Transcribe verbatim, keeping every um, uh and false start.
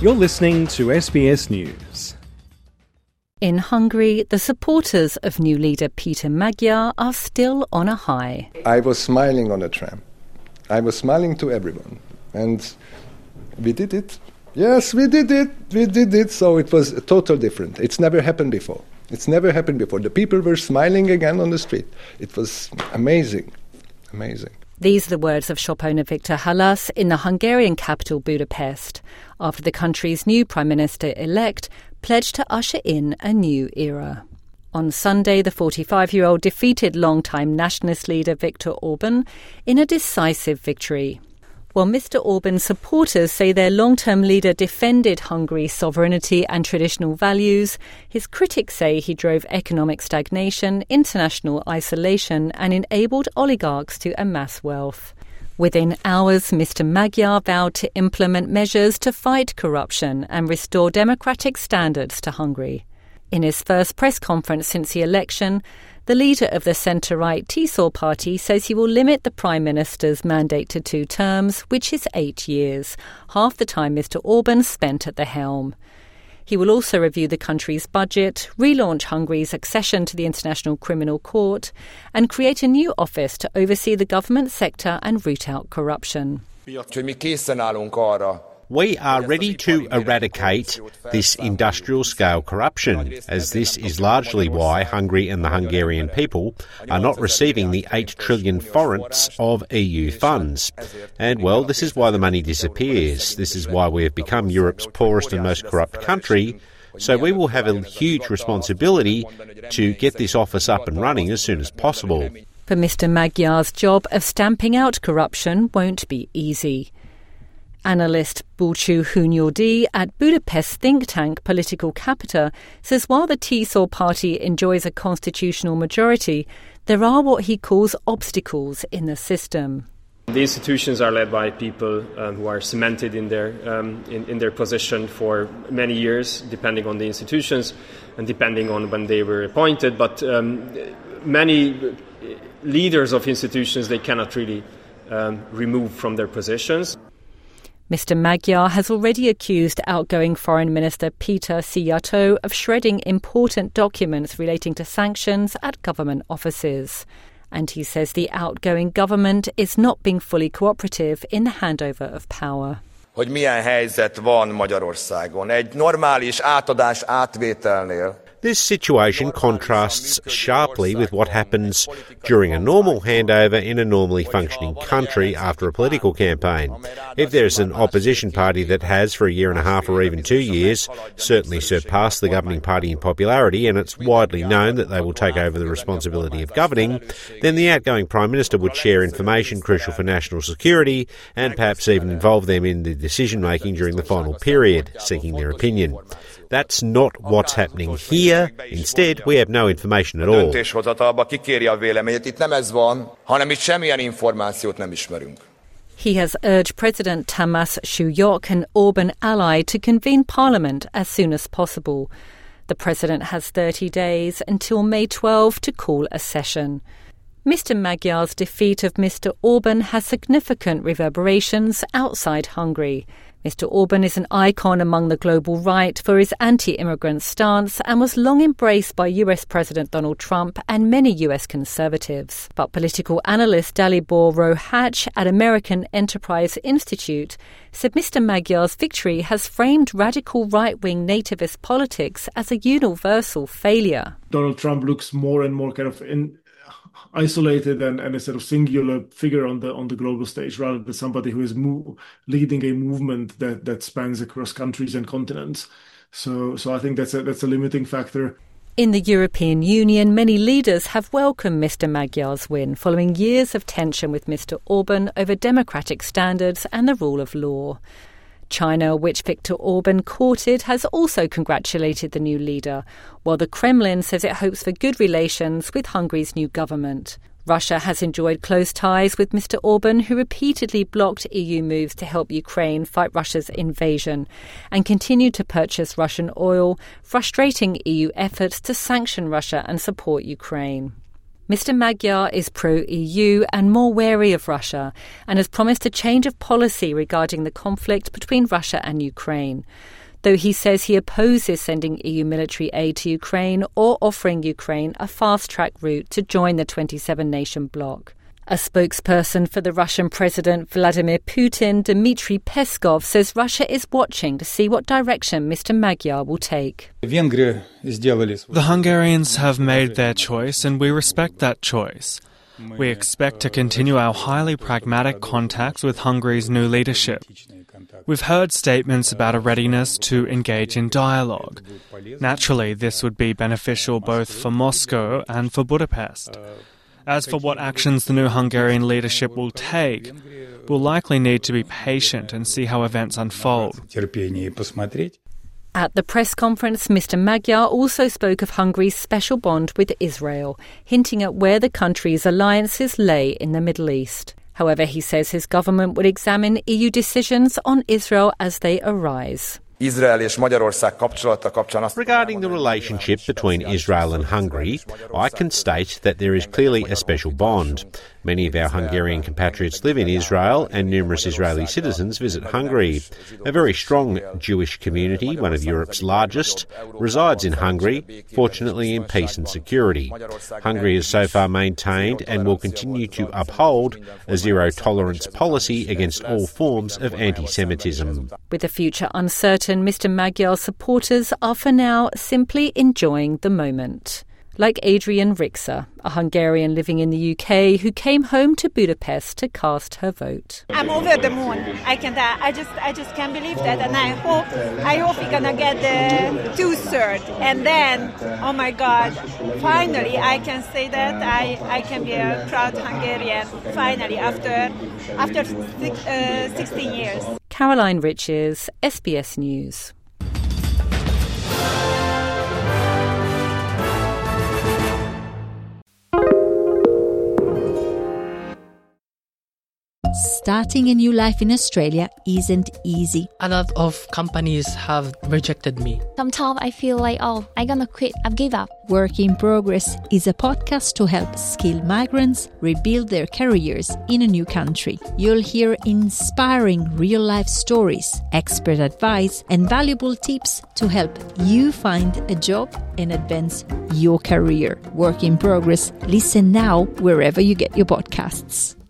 You're listening to S B S News. In Hungary, the supporters of new leader Peter Magyar are still on a high. I was smiling on a tram. I was smiling to everyone. And we did it. Yes, we did it. We did it. So it was totally different. It's never happened before. It's never happened before. The people were smiling again on the street. It was amazing. Amazing. These are the words of shop owner Victor Halas in the Hungarian capital Budapest, after the country's new Prime Minister-elect pledged to usher in a new era. On Sunday, the forty-five-year-old defeated long-time nationalist leader Viktor Orban in a decisive victory. While Mister Orban's supporters say their long-term leader defended Hungary's sovereignty and traditional values, his critics say he drove economic stagnation, international isolation and enabled oligarchs to amass wealth. Within hours, Mister Magyar vowed to implement measures to fight corruption and restore democratic standards to Hungary. In his first press conference since the election, the leader of the centre-right T S O R party says he will limit the Prime Minister's mandate to two terms, which is eight years, half the time Mister Orban spent at the helm. He will also review the country's budget, relaunch Hungary's accession to the International Criminal Court, and create a new office to oversee the government sector and root out corruption. We are ready to eradicate this industrial-scale corruption, as this is largely why Hungary and the Hungarian people are not receiving the eight trillion forints of E U funds. And, well, this is why the money disappears. This is why we have become Europe's poorest and most corrupt country. So we will have a huge responsibility to get this office up and running as soon as possible. For Mister Magyar's job of stamping out corruption won't be easy. Analyst Bulcsú Hunyadi at Budapest think tank Political Capita says while the T S O R party enjoys a constitutional majority, there are what he calls obstacles in the system. The institutions are led by people um, who are cemented in their um, in, in their position for many years, depending on the institutions and depending on when they were appointed. But um, many leaders of institutions, they cannot really um, remove from their positions. Mister Magyar has already accused outgoing Foreign Minister Péter Szijjártó of shredding important documents relating to sanctions at government offices. And he says the outgoing government is not being fully cooperative in the handover of power. Hogy milyen helyzet van Magyarországon. Egy normális átadás átvételnél. This situation contrasts sharply with what happens during a normal handover in a normally functioning country after a political campaign. If there's an opposition party that has, for a year and a half or even two years, certainly surpassed the governing party in popularity, and it's widely known that they will take over the responsibility of governing, then the outgoing Prime Minister would share information crucial for national security and perhaps even involve them in the decision-making during the final period, seeking their opinion. That's not what's happening here. Instead, we have no information at all. He has urged President Tamás Súlyog, an Orban ally, to convene Parliament as soon as possible. The President has thirty days until May twelfth to call a session. Mister Magyar's defeat of Mister Orban has significant reverberations outside Hungary. Mister Orban is an icon among the global right for his anti-immigrant stance and was long embraced by U S President Donald Trump and many U S conservatives. But political analyst Dalibor Rohac at American Enterprise Institute said Mister Magyar's victory has framed radical right-wing nativist politics as a universal failure. Donald Trump looks more and more kind of in isolated and, and a sort of singular figure on the on the global stage, rather than somebody who is mo- leading a movement that, that spans across countries and continents. So, so I think that's a that's a limiting factor. In the European Union, many leaders have welcomed Mister Magyar's win, following years of tension with Mister Orban over democratic standards and the rule of law. China, which Viktor Orban courted, has also congratulated the new leader, while the Kremlin says it hopes for good relations with Hungary's new government. Russia has enjoyed close ties with Mister Orban, who repeatedly blocked E U moves to help Ukraine fight Russia's invasion and continued to purchase Russian oil, frustrating E U efforts to sanction Russia and support Ukraine. Mister Magyar is pro-E U and more wary of Russia and has promised a change of policy regarding the conflict between Russia and Ukraine, though he says he opposes sending E U military aid to Ukraine or offering Ukraine a fast-track route to join the twenty-seven nation bloc. A spokesperson for the Russian President Vladimir Putin, Dmitry Peskov, says Russia is watching to see what direction Mister Magyar will take. The Hungarians have made their choice and we respect that choice. We expect to continue our highly pragmatic contacts with Hungary's new leadership. We've heard statements about a readiness to engage in dialogue. Naturally, this would be beneficial both for Moscow and for Budapest. As for what actions the new Hungarian leadership will take, we'll likely need to be patient and see how events unfold. At the press conference, Mister Magyar also spoke of Hungary's special bond with Israel, hinting at where the country's alliances lay in the Middle East. However, he says his government would examine E U decisions on Israel as they arise. Regarding the relationship between Israel and Hungary, I can state that there is clearly a special bond. Many of our Hungarian compatriots live in Israel and numerous Israeli citizens visit Hungary. A very strong Jewish community, one of Europe's largest, resides in Hungary, fortunately in peace and security. Hungary has so far maintained and will continue to uphold a zero-tolerance policy against all forms of anti-Semitism. With the future uncertain, Mister Magyar's supporters are for now simply enjoying the moment. Like Adrian Rixa, a Hungarian living in the U K who came home to Budapest to cast her vote. I'm over the moon. I can. I just. I just can't believe that, and I hope. I hope we're gonna get the two-thirds, and then, oh my God, finally I can say that I, I can be a proud Hungarian. Finally, after after six, uh, sixteen years. Caroline Riches, S B S News. Starting a new life in Australia isn't easy. A lot of companies have rejected me. Sometimes I feel like, oh, I'm gonna quit, I've given up. Work in Progress is a podcast to help skilled migrants rebuild their careers in a new country. You'll hear inspiring real-life stories, expert advice, and valuable tips to help you find a job and advance your career. Work in Progress. Listen now wherever you get your podcasts.